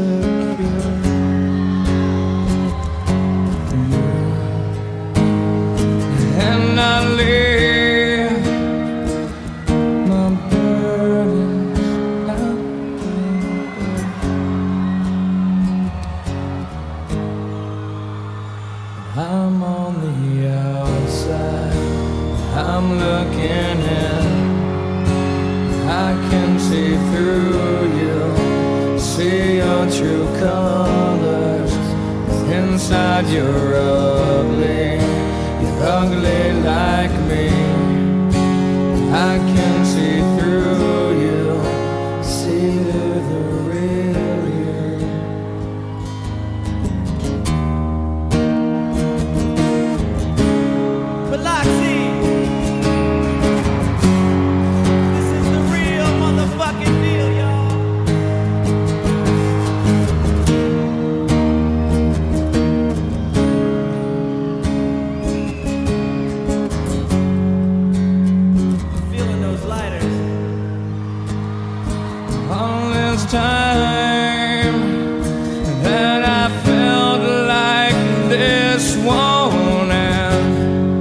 insecure. And I leave my burdens out there. I'm on the outside, I'm looking in. I can see through you, see your true colors. Inside you're ugly, you're ugly like me. I can see through you, see through the real you. Biloxi, this is the real motherfucking deal, y'all. Feeling those lighters. All this time that I felt like this won't end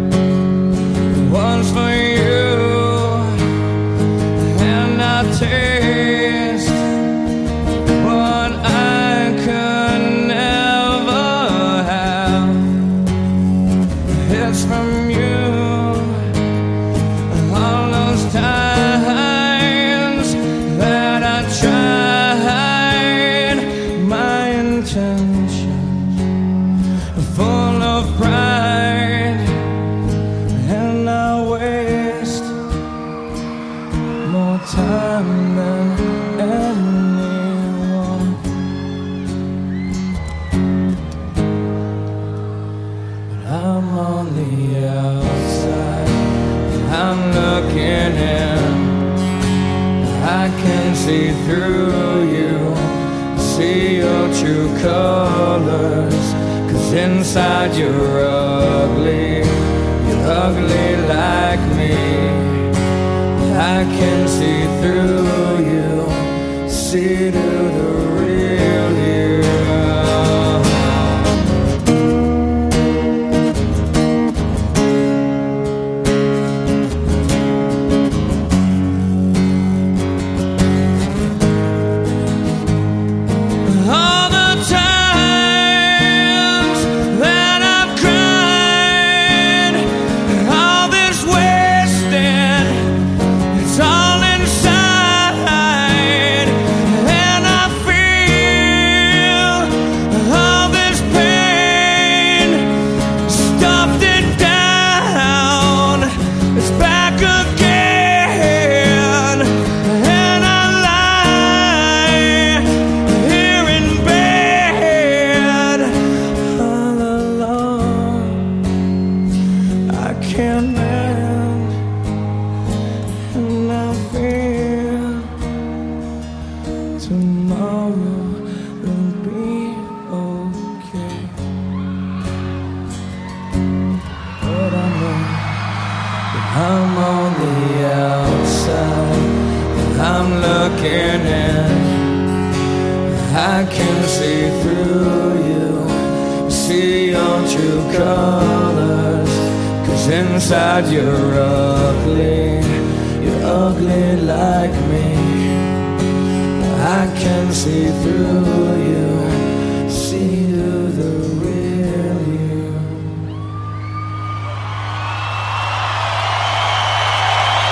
was for you, and I taste what I could never have. It's from you. All those times that I tried my intentions, full of pride, and I waste more time than anyone. But I'm on the outside, I'm looking in. I can see through you, see your true colors. 'Cause inside you're ugly like me. I can see through you, see through the real you. All the times that I've cried, all this wasted, it's all inside, and I feel all this pain, stuffed it down, it's back again, and I lie here in bed all alone. I can't mend, and I fear tomorrow will be okay. But I know that I'm on the outside, I'm looking in. I can see through you, see your true colors. 'Cause inside you're ugly like me. I can see through you, see through the real you.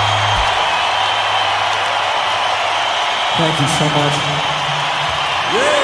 Thank you so much. Yeah.